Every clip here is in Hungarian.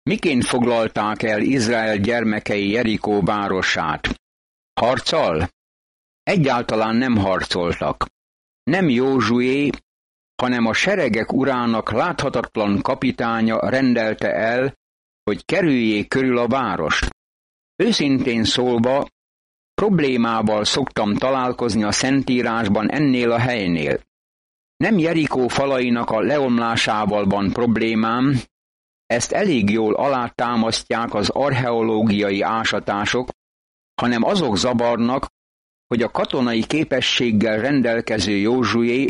Miként foglalták el Izrael gyermekei Jerikó városát? Harccal? Egyáltalán nem harcoltak. Nem Józsué, hanem a seregek urának láthatatlan kapitánya rendelte el, hogy kerüljék körül a várost. Őszintén szólva, problémával szoktam találkozni a Szentírásban ennél a helynél. Nem Jerikó falainak a leomlásával van problémám, ezt elég jól alátámasztják az archeológiai ásatások, hanem azok zavarnak, hogy a katonai képességgel rendelkező Józsué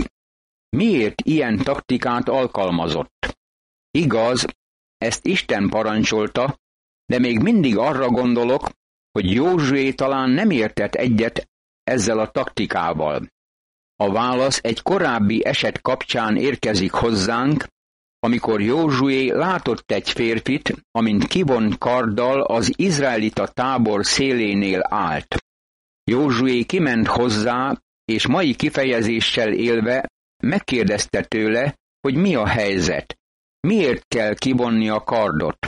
miért ilyen taktikát alkalmazott. Igaz, ezt Isten parancsolta, de még mindig arra gondolok, hogy Józsué talán nem értett egyet ezzel a taktikával. A válasz egy korábbi eset kapcsán érkezik hozzánk, amikor Józsué látott egy férfit, amint kivont karddal az izraelita tábor szélénél állt. Józsué kiment hozzá, és mai kifejezéssel élve megkérdezte tőle, hogy mi a helyzet, miért kell kivonni a kardot.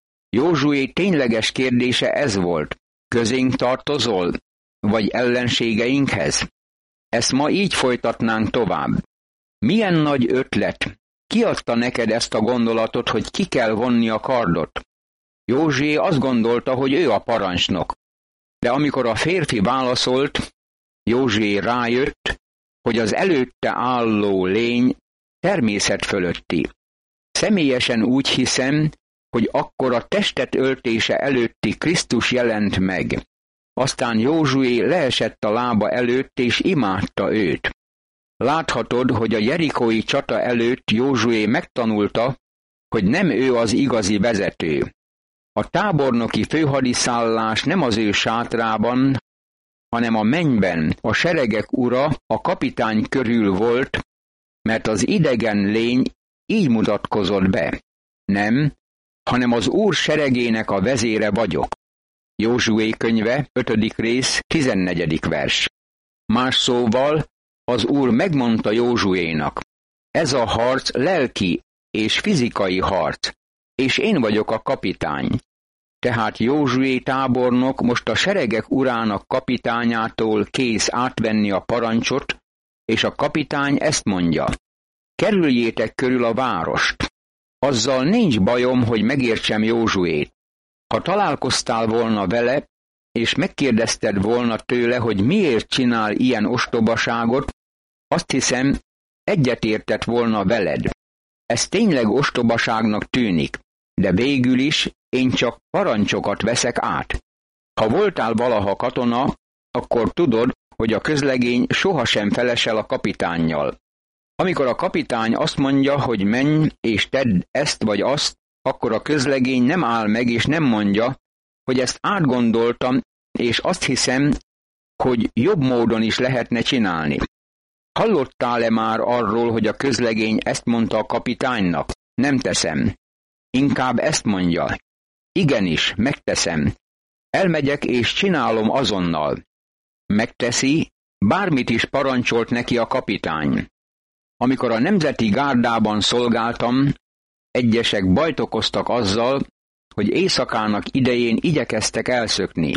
Józsué tényleges kérdése ez volt: közénk tartozol, vagy ellenségeinkhez? Ezt ma így folytatnánk tovább. Milyen nagy ötlet! Ki adta neked ezt a gondolatot, hogy ki kell vonni a kardot? Józsué azt gondolta, hogy ő a parancsnok. De amikor a férfi válaszolt, Józsué rájött, hogy az előtte álló lény természet fölötti. Személyesen úgy hiszem, hogy akkor a testet öltése előtti Krisztus jelent meg. Aztán Józsué leesett a lába előtt, és imádta őt. Láthatod, hogy a jerikói csata előtt Józsué megtanulta, hogy nem ő az igazi vezető. A tábornoki főhadiszállás nem az ő sátrában, hanem a mennyben a seregek ura a kapitány körül volt, mert az idegen lény így mutatkozott be. Nem, hanem az Úr seregének a vezére vagyok. Józsué könyve, 5. rész, 14. vers. Más szóval, az Úr megmondta Józsuénak: ez a harc lelki és fizikai harc, és én vagyok a kapitány. Tehát Józsué tábornok most a seregek urának kapitányától kész átvenni a parancsot, és a kapitány ezt mondja: kerüljétek körül a várost. Azzal nincs bajom, hogy megértsem Józsuét. Ha találkoztál volna vele, és megkérdezted volna tőle, hogy miért csinál ilyen ostobaságot, azt hiszem, egyetértett volna veled. Ez tényleg ostobaságnak tűnik, de végül is én csak parancsokat veszek át. Ha voltál valaha katona, akkor tudod, hogy a közlegény sohasem felesel a kapitánnyal. Amikor a kapitány azt mondja, hogy menj és tedd ezt vagy azt, akkor a közlegény nem áll meg és nem mondja, hogy ezt átgondoltam, és azt hiszem, hogy jobb módon is lehetne csinálni. Hallottál-e már arról, hogy a közlegény ezt mondta a kapitánynak? Nem teszem. Inkább ezt mondja: igenis, megteszem. Elmegyek és csinálom azonnal. Megteszi, bármit is parancsolt neki a kapitány. Amikor a nemzeti gárdában szolgáltam, egyesek bajt okoztak azzal, hogy éjszakának idején igyekeztek elszökni.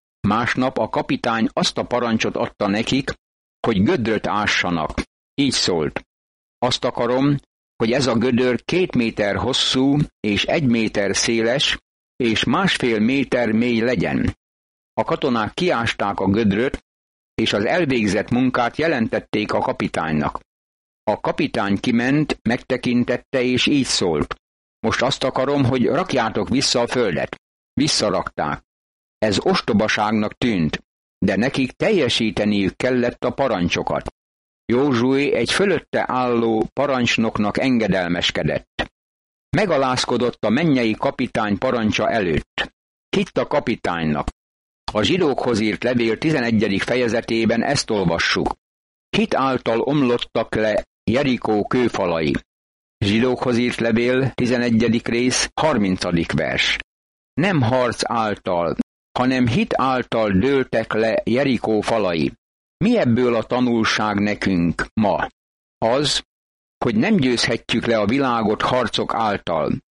Másnap a kapitány azt a parancsot adta nekik, hogy gödröt ássanak. Így szólt: azt akarom, hogy ez a gödör 2 méter hosszú és 1 méter széles, és 1,5 méter mély legyen. A katonák kiásták a gödröt, és az elvégzett munkát jelentették a kapitánynak. A kapitány kiment, megtekintette, és így szólt: most azt akarom, hogy rakjátok vissza a földet. Visszarakták. Ez ostobaságnak tűnt, de nekik teljesíteniük kellett a parancsokat. Józsué egy fölötte álló parancsnoknak engedelmeskedett. Megalázkodott a mennyei kapitány parancsa előtt. Hitt a kapitánynak. A zsidókhoz írt levél 11. fejezetében ezt olvassuk: hit által omlottak le Jerikó kőfalai. Zsidókhoz írt levél 11. rész 30. vers. Nem harc által, hanem hit által dőltek le Jerikó falai. Mi ebből a tanulság nekünk ma? Az, hogy nem győzhetjük le a világot harcok által.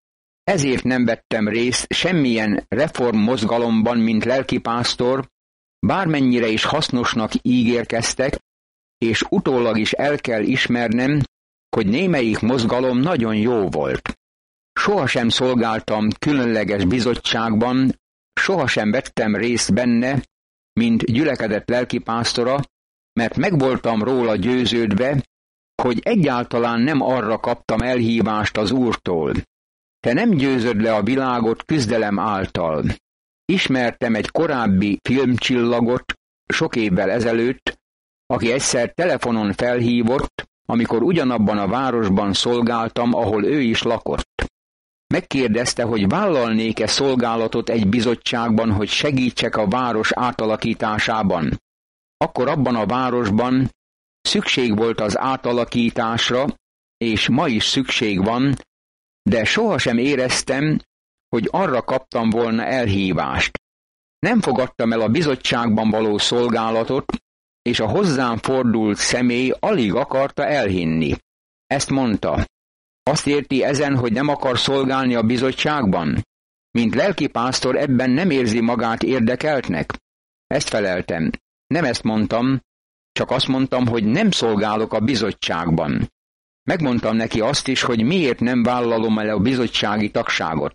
Ezért nem vettem részt semmilyen reformmozgalomban, mint lelkipásztor, bármennyire is hasznosnak ígérkeztek, és utólag is el kell ismernem, hogy némelyik mozgalom nagyon jó volt. Sohasem szolgáltam különleges bizottságban, sohasem vettem részt benne, mint gyülekezet lelkipásztora, mert meg voltam róla győződve, hogy egyáltalán nem arra kaptam elhívást az Úrtól. Te nem győzöd le a világot küzdelem által. Ismertem egy korábbi filmcsillagot sok évvel ezelőtt, aki egyszer telefonon felhívott, amikor ugyanabban a városban szolgáltam, ahol ő is lakott. Megkérdezte, hogy vállalnék-e szolgálatot egy bizottságban, hogy segítsek a város átalakításában. Akkor abban a városban szükség volt az átalakításra, és ma is szükség van, de sohasem éreztem, hogy arra kaptam volna elhívást. Nem fogadtam el a bizottságban való szolgálatot, és a hozzám fordult személy alig akarta elhinni. Ezt mondta. Azt érti ezen, hogy nem akar szolgálni a bizottságban? Mint lelkipásztor ebben nem érzi magát érdekeltnek? Ezt feleltem. Nem ezt mondtam, csak azt mondtam, hogy nem szolgálok a bizottságban. Megmondtam neki azt is, hogy miért nem vállalom el a bizottsági tagságot.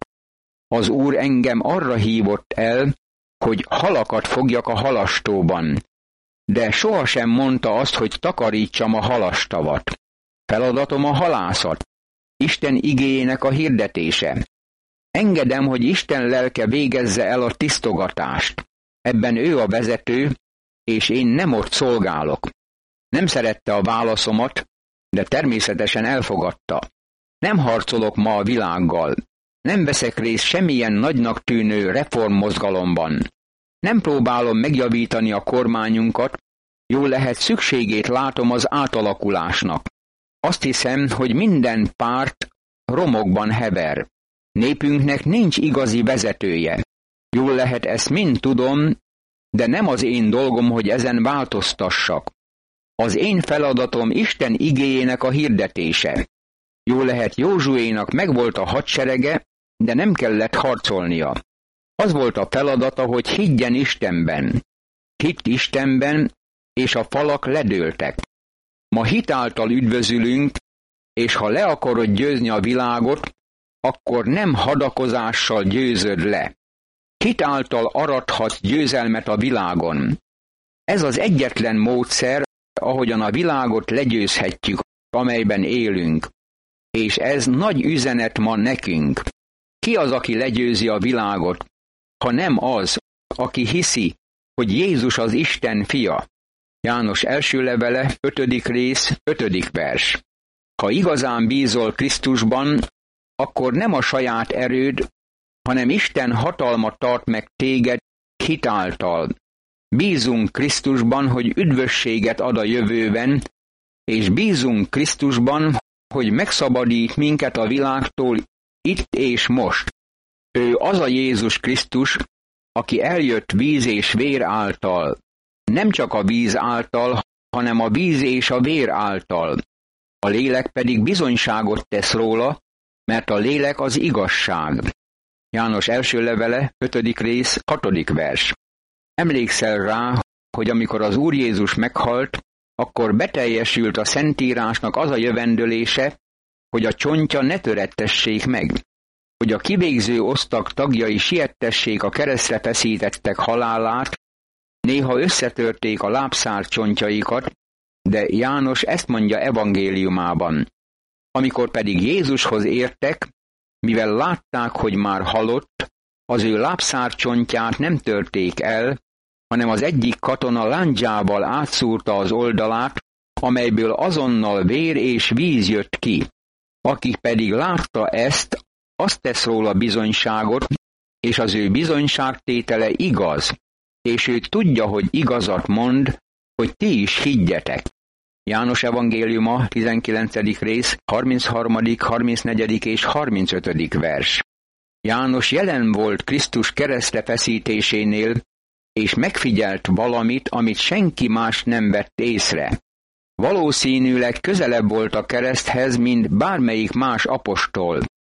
Az Úr engem arra hívott el, hogy halakat fogjak a halastóban, de sohasem mondta azt, hogy takarítsam a halastavat. Feladatom a halászat, Isten igéjének a hirdetése. Engedem, hogy Isten lelke végezze el a tisztogatást. Ebben ő a vezető, és én nem ott szolgálok. Nem szerette a válaszomat, de természetesen elfogadta. Nem harcolok ma a világgal. Nem veszek részt semmilyen nagynak tűnő reformmozgalomban. Nem próbálom megjavítani a kormányunkat, jól lehet szükségét látom az átalakulásnak. Azt hiszem, hogy minden párt romokban hever. Népünknek nincs igazi vezetője. Jól lehet, ezt mind tudom, de nem az én dolgom, hogy ezen változtassak. Az én feladatom Isten igéjének a hirdetése. Jól lehet, Józsuénak megvolt a hadserege, de nem kellett harcolnia. Az volt a feladata, hogy higgyen Istenben. Hitt Istenben, és a falak ledőltek. Ma hit által üdvözülünk, és ha le akarod győzni a világot, akkor nem hadakozással győzöd le. Hit által arathatsz győzelmet a világon. Ez az egyetlen módszer, ahogyan a világot legyőzhetjük, amelyben élünk. És ez nagy üzenet ma nekünk. Ki az, aki legyőzi a világot, ha nem az, aki hiszi, hogy Jézus az Isten fia? János első levele, 5. rész, 5. vers. Ha igazán bízol Krisztusban, akkor nem a saját erőd, hanem Isten hatalma tart meg téged hit által. Bízunk Krisztusban, hogy üdvösséget ad a jövőben, és bízunk Krisztusban, hogy megszabadít minket a világtól itt és most. Ő az a Jézus Krisztus, aki eljött víz és vér által. Nem csak a víz által, hanem a víz és a vér által. A lélek pedig bizonyságot tesz róla, mert a lélek az igazság. János első levele, 5. rész, 6. vers. Emlékszel rá, hogy amikor az Úr Jézus meghalt, akkor beteljesült a Szentírásnak az a jövendölése, hogy a csontja ne törettessék meg, hogy a kivégző osztag tagjai siettessék a keresztre feszítettek halálát, néha összetörték a lábszár csontjaikat, de János ezt mondja evangéliumában. Amikor pedig Jézushoz értek, mivel látták, hogy már halott, az ő lábszárcsontját nem törték el, hanem az egyik katona lándzsával átszúrta az oldalát, amelyből azonnal vér és víz jött ki. Aki pedig látta ezt, azt tesz róla bizonyságot, és az ő bizonyságtétele igaz, és ő tudja, hogy igazat mond, hogy ti is higgyetek. János evangéliuma, 19. rész, 33., 34. és 35. vers. János jelen volt Krisztus keresztre feszítésénél, és megfigyelt valamit, amit senki más nem vett észre. Valószínűleg közelebb volt a kereszthez, mint bármelyik más apostol.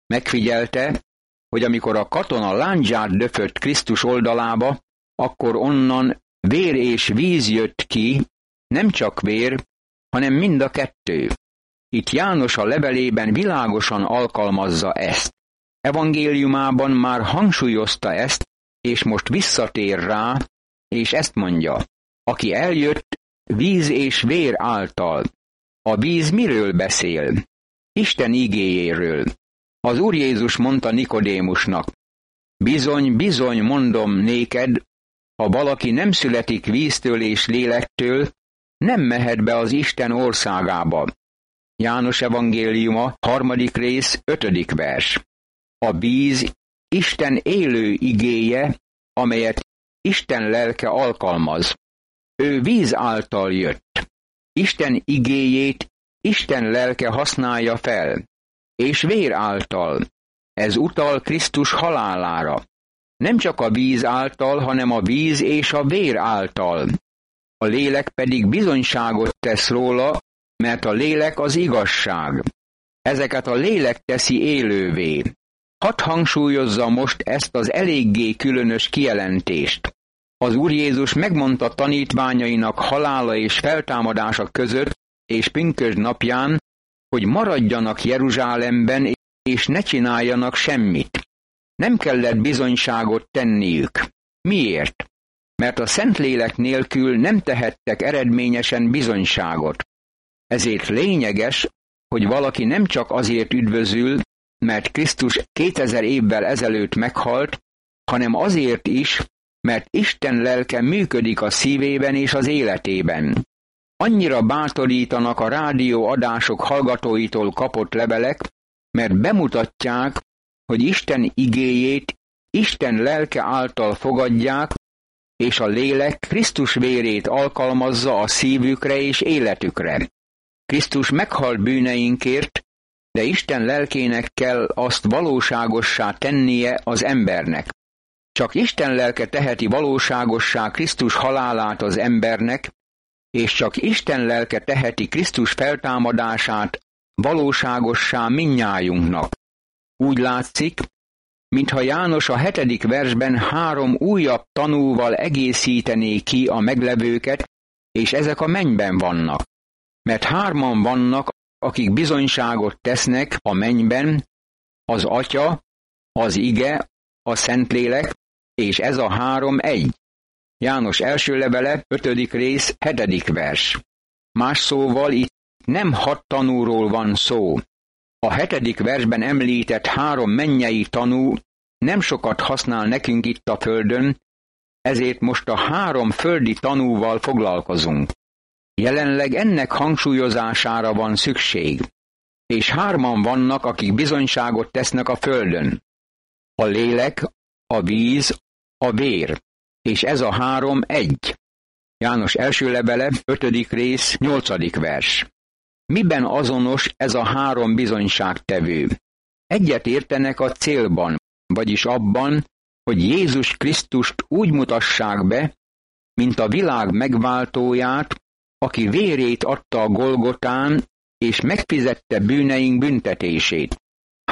Megfigyelte, hogy amikor a katona lándzsát döfött Krisztus oldalába, akkor onnan vér és víz jött ki, nem csak vér, hanem mind a kettő. Itt János a levelében világosan alkalmazza ezt. Evangéliumában már hangsúlyozta ezt, és most visszatér rá, és ezt mondja: aki eljött víz és vér által. A víz miről beszél? Isten igéjéről. Az Úr Jézus mondta Nikodémusnak: bizony, bizony mondom néked, ha valaki nem születik víztől és lélektől, nem mehet be az Isten országába. János evangéliuma, 3. rész, 5. vers. A víz Isten élő igéje, amelyet Isten lelke alkalmaz. Ő víz által jött. Isten igéjét Isten lelke használja fel, és vér által. Ez utal Krisztus halálára. Nem csak a víz által, hanem a víz és a vér által. A lélek pedig bizonyságot tesz róla, mert a lélek az igazság. Ezeket a lélek teszi élővé. Hadd hangsúlyozza most ezt az eléggé különös kijelentést. Az Úr Jézus megmondta tanítványainak halála és feltámadása között és pünkösd napján, hogy maradjanak Jeruzsálemben, és ne csináljanak semmit. Nem kellett bizonyságot tenniük. Miért? Mert a Szentlélek nélkül nem tehettek eredményesen bizonyságot. Ezért lényeges, hogy valaki nem csak azért üdvözül, mert Krisztus 2000 évvel ezelőtt meghalt, hanem azért is, mert Isten lelke működik a szívében és az életében. Annyira bátorítanak a rádióadások hallgatóitól kapott levelek, mert bemutatják, hogy Isten igéjét Isten lelke által fogadják, és a lélek Krisztus vérét alkalmazza a szívükre és életükre. Krisztus meghalt bűneinkért, de Isten lelkének kell azt valóságossá tennie az embernek. Csak Isten lelke teheti valóságossá Krisztus halálát az embernek, és csak Isten lelke teheti Krisztus feltámadását valóságossá mindnyájunknak. Úgy látszik, mintha János a 7. versben 3 újabb tanúval egészítené ki a meglevőket, és ezek a mennyben vannak. Mert 3 vannak, akik bizonyságot tesznek a mennyben, az Atya, az Ige, a Szentlélek, és ez a 3 egy. János első levele, 5. rész, 7. vers. Más szóval itt nem 6 tanúról van szó. A 7. versben említett 3 mennyei tanú nem sokat használ nekünk itt a földön, ezért most a 3 földi tanúval foglalkozunk. Jelenleg ennek hangsúlyozására van szükség, és 3 vannak, akik bizonyságot tesznek a földön. A lélek, a víz, a vér, és ez a 3 egy. János első levele, 5. rész, 8. vers. Miben azonos ez a 3 bizonyságtevő? Egyet értenek a célban, vagyis abban, hogy Jézus Krisztust úgy mutassák be, mint a világ megváltóját, aki vérét adta a Golgotán, és megfizette bűneink büntetését.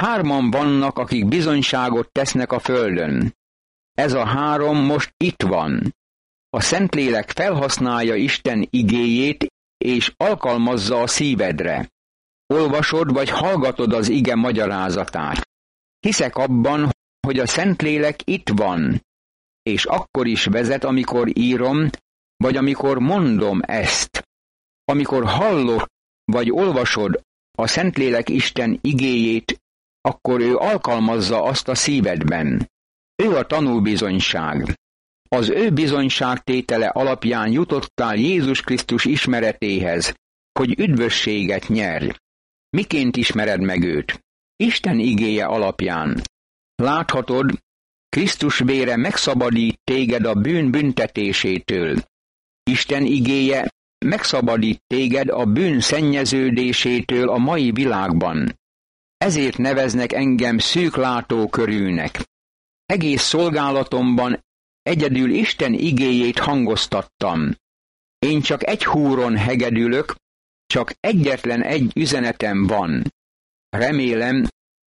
3 vannak, akik bizonyságot tesznek a földön. Ez a 3 most itt van. A Szentlélek felhasználja Isten igéjét, és alkalmazza a szívedre. Olvasod vagy hallgatod az ige magyarázatát. Hiszek abban, hogy a Szentlélek itt van, és akkor is vezet, amikor írom, vagy amikor mondom ezt. Amikor hallod vagy olvasod a Szentlélek Isten igéjét, akkor ő alkalmazza azt a szívedben. Ő a tanúbizonyság. Az ő bizonyságtétele alapján jutottál Jézus Krisztus ismeretéhez, hogy üdvösséget nyerj. Miként ismered meg őt? Isten igéje alapján. Láthatod, Krisztus vére megszabadít téged a bűn büntetésétől. Isten igéje megszabadít téged a bűn szennyeződésétől a mai világban. Ezért neveznek engem szűklátókörűnek. Egész szolgálatomban egyedül Isten igéjét hangoztattam. Én csak egy húron hegedülök, csak egyetlen egy üzenetem van. Remélem,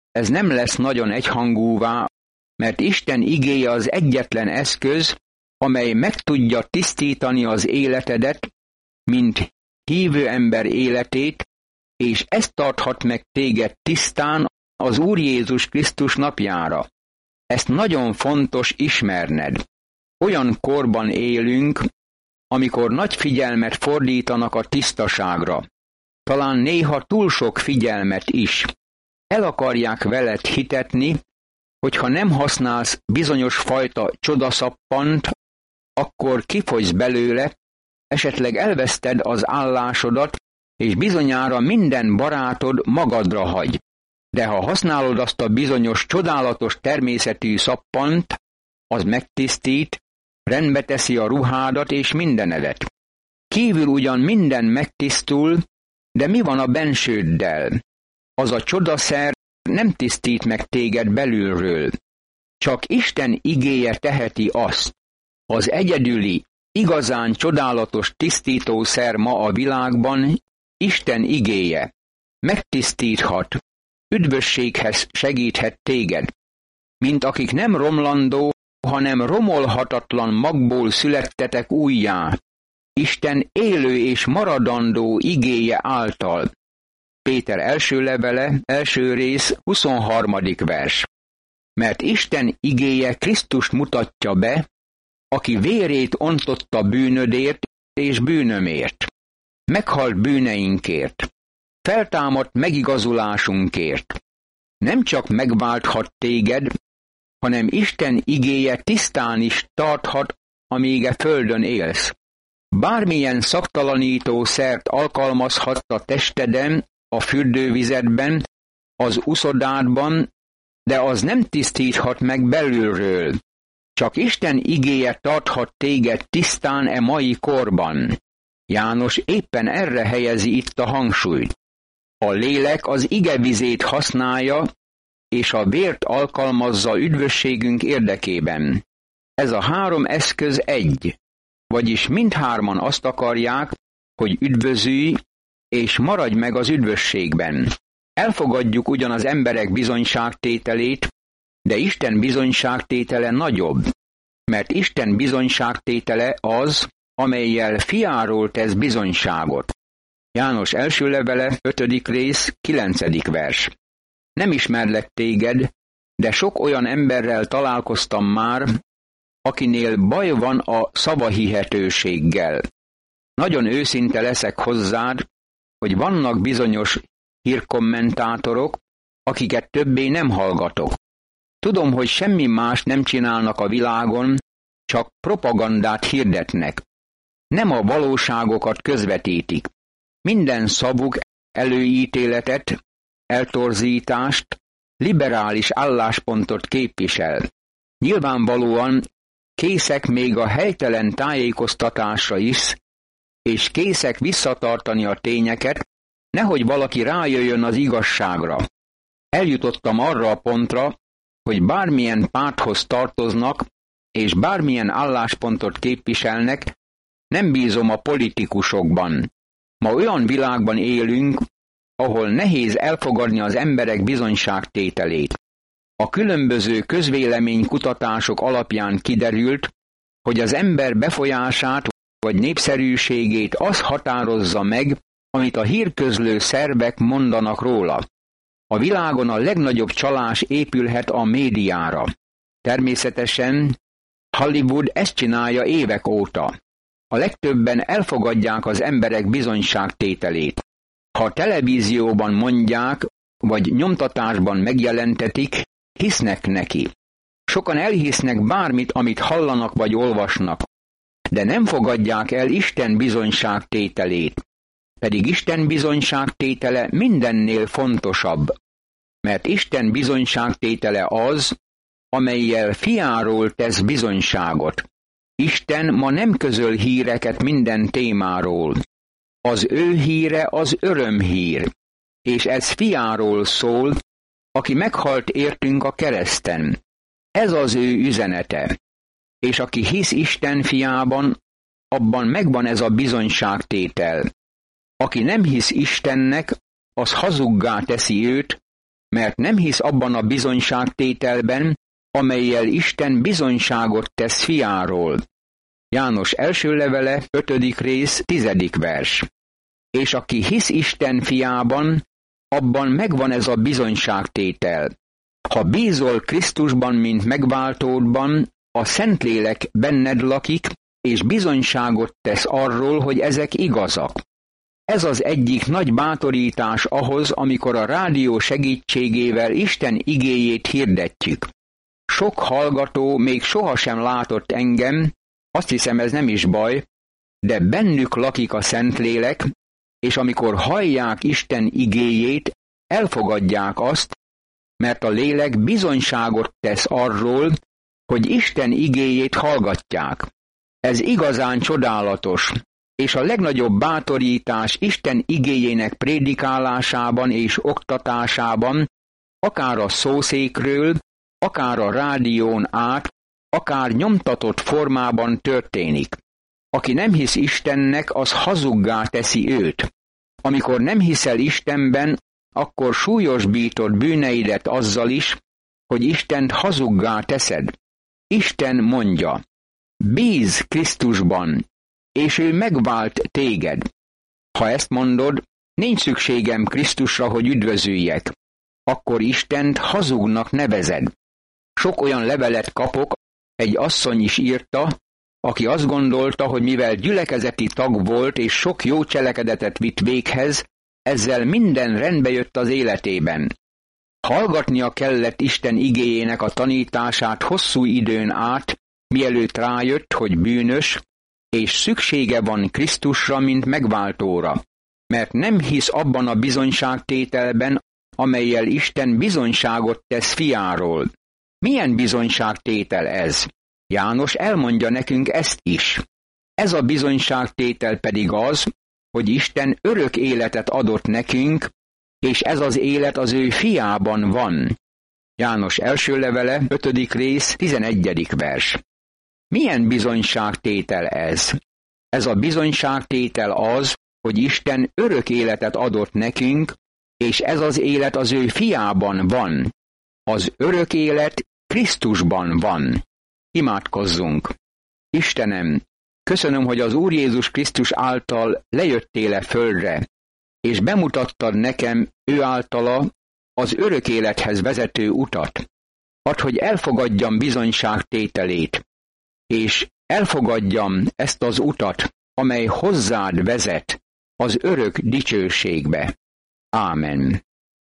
ez nem lesz nagyon egyhangúvá, mert Isten igéje az egyetlen eszköz, amely meg tudja tisztítani az életedet, mint hívő ember életét, és ez tarthat meg téged tisztán az Úr Jézus Krisztus napjára. Ezt nagyon fontos ismerned. Olyan korban élünk, amikor nagy figyelmet fordítanak a tisztaságra. Talán néha túl sok figyelmet is. El akarják veled hitetni, hogy ha nem használsz bizonyos fajta csodaszappant, akkor kifogysz belőle, esetleg elveszted az állásodat, és bizonyára minden barátod magadra hagy. De ha használod azt a bizonyos csodálatos természetű szappant, az megtisztít, rendbe teszi a ruhádat és mindenedet. Kívül ugyan minden megtisztul, de mi van a bensőddel? Az a csodaszer nem tisztít meg téged belülről. Csak Isten igéje teheti azt. Az egyedüli, igazán csodálatos tisztítószer ma a világban Isten igéje. Megtisztíthat, üdvösséghez segíthet téged, mint akik nem romlandó, hanem romolhatatlan magból születtetek újjá, Isten élő és maradandó igéje által. Péter első levele, első rész, 23. vers. Mert Isten igéje Krisztust mutatja be, aki vérét ontotta bűnödért és bűnömért. Meghalt bűneinkért. Feltámadt megigazulásunkért. Nem csak megválthat téged, hanem Isten igéje tisztán is tarthat, amíg a földön élsz. Bármilyen szaktalanító szert alkalmazhatsz a testeden, a fürdővizedben, az uszodádban, de az nem tisztíthat meg belülről. Csak Isten igéje tarthat téged tisztán e mai korban. János éppen erre helyezi itt a hangsúlyt. A lélek az igevizét használja, és a vért alkalmazza üdvösségünk érdekében. Ez a három eszköz egy, vagyis mindhárman azt akarják, hogy üdvözülj, és maradj meg az üdvösségben. Elfogadjuk ugyan az emberek bizonyságtételét, de Isten bizonyságtétele nagyobb, mert Isten bizonyságtétele az, amellyel fiáról tesz bizonyságot. János első levele, 5. rész, 9. vers. Nem ismerlek téged, de sok olyan emberrel találkoztam már, akinél baj van a szavahihetőséggel. Nagyon őszinte leszek hozzád, hogy vannak bizonyos hírkommentátorok, akiket többé nem hallgatok. Tudom, hogy semmi más nem csinálnak a világon, csak propagandát hirdetnek. Nem a valóságokat közvetítik. Minden szavuk előítéletet, eltorzítást, liberális álláspontot képvisel. Nyilvánvalóan készek még a helytelen tájékoztatásra is, és készek visszatartani a tényeket, nehogy valaki rájöjjön az igazságra. Eljutottam arra a pontra, hogy bármilyen párthoz tartoznak, és bármilyen álláspontot képviselnek, nem bízom a politikusokban. Ma olyan világban élünk, ahol nehéz elfogadni az emberek bizonyságtételét. A különböző közvéleménykutatások alapján kiderült, hogy az ember befolyását vagy népszerűségét az határozza meg, amit a hírközlő szervek mondanak róla. A világon a legnagyobb csalás épülhet a médiára. Természetesen Hollywood ezt csinálja évek óta. A legtöbben elfogadják az emberek bizonyságtételét. Ha a televízióban mondják, vagy nyomtatásban megjelentetik, hisznek neki. Sokan elhisznek bármit, amit hallanak vagy olvasnak, de nem fogadják el Isten bizonyságtételét. Pedig Isten bizonyságtétele mindennél fontosabb, mert Isten bizonyságtétele az, amellyel fiáról tesz bizonyságot. Isten ma nem közöl híreket minden témáról. Az ő híre az örömhír, és ez fiáról szól, aki meghalt értünk a kereszten. Ez az ő üzenete. És aki hisz Isten fiában, abban megvan ez a bizonyságtétel. Aki nem hisz Istennek, az hazuggá teszi őt, mert nem hisz abban a bizonyságtételben, amellyel Isten bizonyságot tesz fiáról. János első levele, 5. rész, 10. vers. És aki hisz Isten fiában, abban megvan ez a bizonyságtétel. Ha bízol Krisztusban, mint megváltódban, a Szentlélek benned lakik, és bizonyságot tesz arról, hogy ezek igazak. Ez az egyik nagy bátorítás ahhoz, amikor a rádió segítségével Isten igéjét hirdetjük. Sok hallgató még sohasem látott engem, azt hiszem, ez nem is baj, de bennük lakik a Szentlélek, és amikor hallják Isten igéjét, elfogadják azt, mert a lélek bizonyságot tesz arról, hogy Isten igéjét hallgatják. Ez igazán csodálatos, és a legnagyobb bátorítás Isten igéjének prédikálásában és oktatásában, akár a szószékről, akár a rádión át, akár nyomtatott formában történik. Aki nem hisz Istennek, az hazuggá teszi őt. Amikor nem hiszel Istenben, akkor súlyosbítod bűneidet azzal is, hogy Istent hazuggá teszed. Isten mondja, bízz Krisztusban, és ő megvált téged. Ha ezt mondod, nincs szükségem Krisztusra, hogy üdvözüljek, akkor Istent hazugnak nevezed. Sok olyan levelet kapok, egy asszony is írta, aki azt gondolta, hogy mivel gyülekezeti tag volt és sok jó cselekedetet vitt véghez, ezzel minden rendbe jött az életében. Hallgatnia kellett Isten igéjének a tanítását hosszú időn át, mielőtt rájött, hogy bűnös, és szüksége van Krisztusra, mint megváltóra, mert nem hisz abban a bizonyságtételben, amellyel Isten bizonyságot tesz fiáról. Milyen bizonyságtétel ez? János elmondja nekünk ezt is. Ez a bizonyságtétel pedig az, hogy Isten örök életet adott nekünk, és ez az élet az ő fiában van. János első levele, 5. rész, 11. vers. Milyen bizonyságtétel ez? Ez a bizonyságtétel az, hogy Isten örök életet adott nekünk, és ez az élet az ő fiában van. Az örök élet Krisztusban van. Imádkozzunk! Istenem, köszönöm, hogy az Úr Jézus Krisztus által lejöttél a földre, és bemutattad nekem ő általa az örök élethez vezető utat. Add, hogy elfogadjam bizonyságtételét, és elfogadjam ezt az utat, amely hozzád vezet az örök dicsőségbe. Ámen.